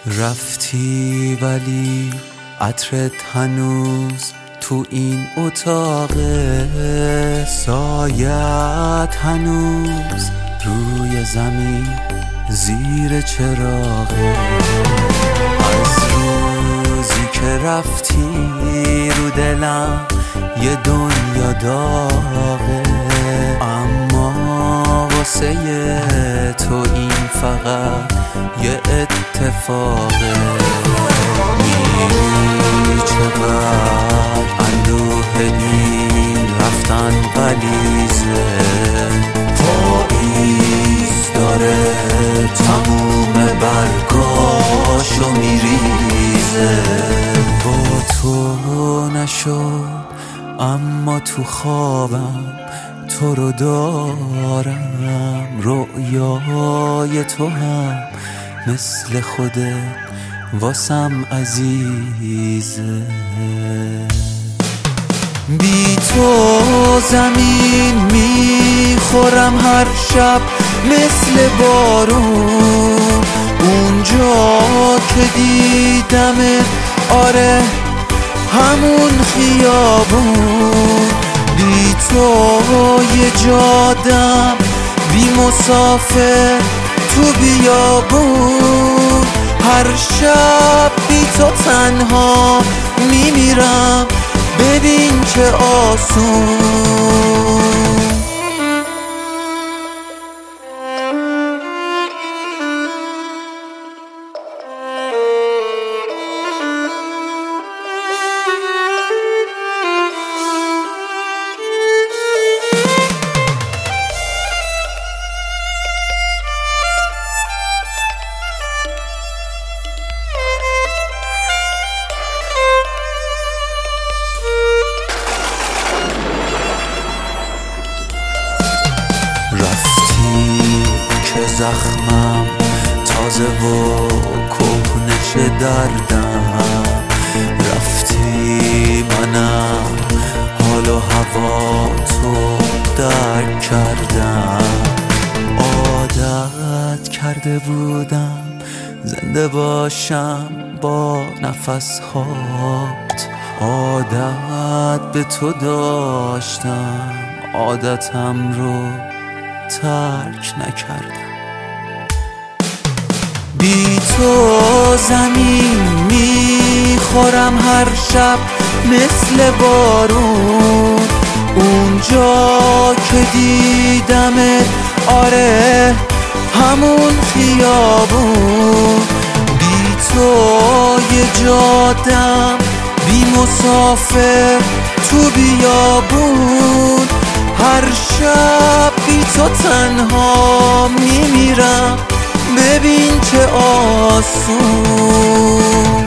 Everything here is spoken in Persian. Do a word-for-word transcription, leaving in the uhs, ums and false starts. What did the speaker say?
رفتی ولی عطرت هنوز تو این اتاقه، سایت هنوز روی زمین زیر چراغه. از روزی که رفتی رو دلم یه دنیا داغه، اما واسه تو این فقط یه اتفاقه. می‌دونی چقدر اندوه این رفتن غلیظه، پاییز داره تموم برگاشو میریزه. با تو نشد اما تو خوابم تو رو دارم، رؤیای تو هم مثل خودت واسم عزیزه. بی تو زمین میخورم هر شب مثل بارون، اونجا که دیدمت آره همون خیابون. بی تو یه جادم بی مسافر تو بیابون، هر شب بی تو تنها میمیرم ببین چه آسون. رفتی که زخمم تازه و کهنه شه دردم، رفتی منم حال و هوا تو درک کردم. عادت کرده بودم زنده باشم با نفس هات، عادت به تو داشتم عادتم رو ترک نکردم. بی تو زمین میخورم هر شب مثل بارون، اونجا که دیدمت آره همون خیابون. بی تو یه جادم بی مسافر تو بیابون، هر شب بی تو تنها میمیرم ببین چه آسون.